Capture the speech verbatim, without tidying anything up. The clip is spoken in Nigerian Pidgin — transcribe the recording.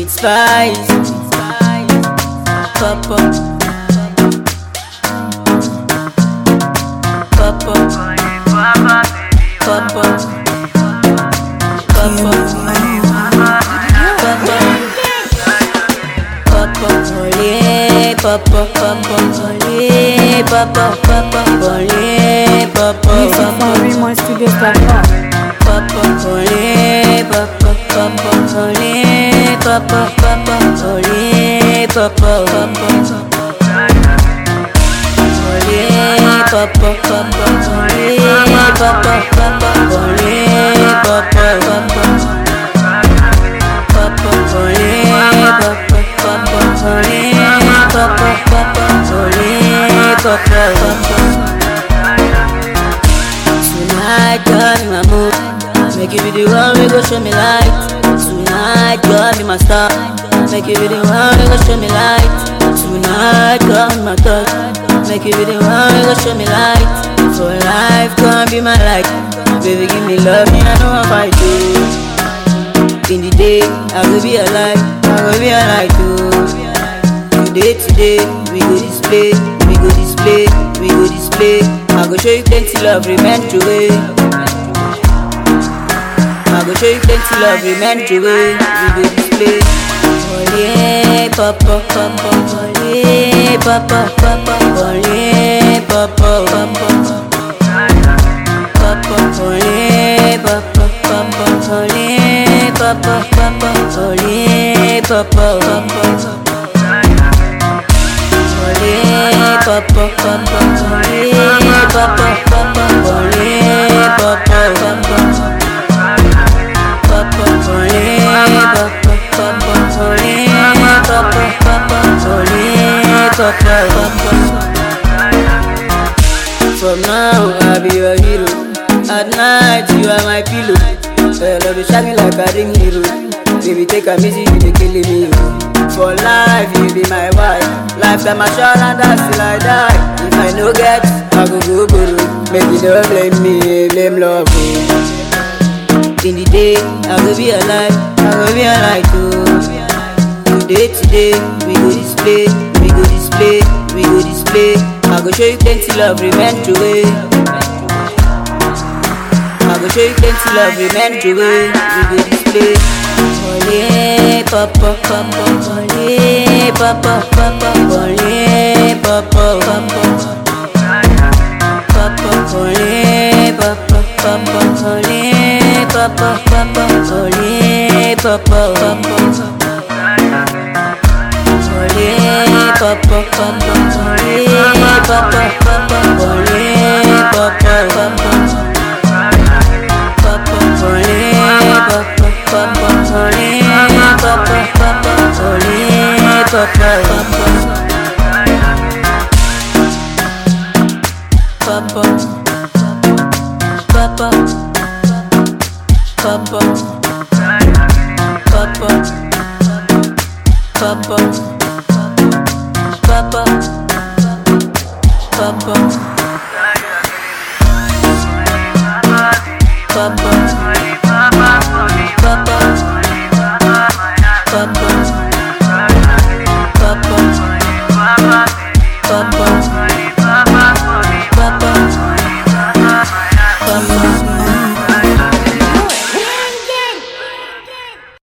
It's spice. Papa. Papa. Papa. Papa. Papa. Olé, papa, papa, olé, papa, papa, olé, papa, Music for Studios dot com. papa, olé, papa, papa, olé, papa, papa, olé, papa, papa, olé, papa, papa, olé, papa, papa, olé, papa, papa, papa, olé, papa, papa, olé, papa, papa, olé, papa, papa. Tonight, God be my mood. Make you be the one we go show me light. Tonight, God be my star. Make you be the one we go show me light. Tonight, God be my touch. Make you be the one we go show me light. For life, God be my light. Baby, give me love, me I know if I do. In the day, I will be alive. I will be alive too. Today, today, we go display, we go display, we go display. I go show you plenty love, remain true way. I go show you plenty love, remain true way. We go display. Olé, papa, papa, olé, papa, papa, olé, papa, papa, papa, olé, papa, papa, olé, papa, papa, olé, papa, papa. Olé, papa, papa, olé, papa, papa, olé, papa, papa, papa, olé, papa, papa, olé, papa, papa, olé, papa, papa. From now, I'll be your hero. At night, you are my pillow. Your love is shining like a ring hero. Baby, take a easy, you be killing me. For life, you be my wife. Lifetime assurance, that's till I die. If I no get, I go go guru. Maybe don't blame me, blame love. In the day, I will be alive, I will be alive too. Today, today, we go display, we go display, we go display. I go show you plenty love, remain true way. I go show you plenty love, remain true way. We go display. Olé, papa, papa, olé, papa, papa, olé, papa, papa, papa, olé, papa, papa, olé, papa, papa, olé, papa, papa, olé, papa, papa, olé, papa, papa, olé, papa, papa, papa, olé, papa, papa, olé, papa, papa, olé, papa, papa, papa, papa, papa, papa, papa.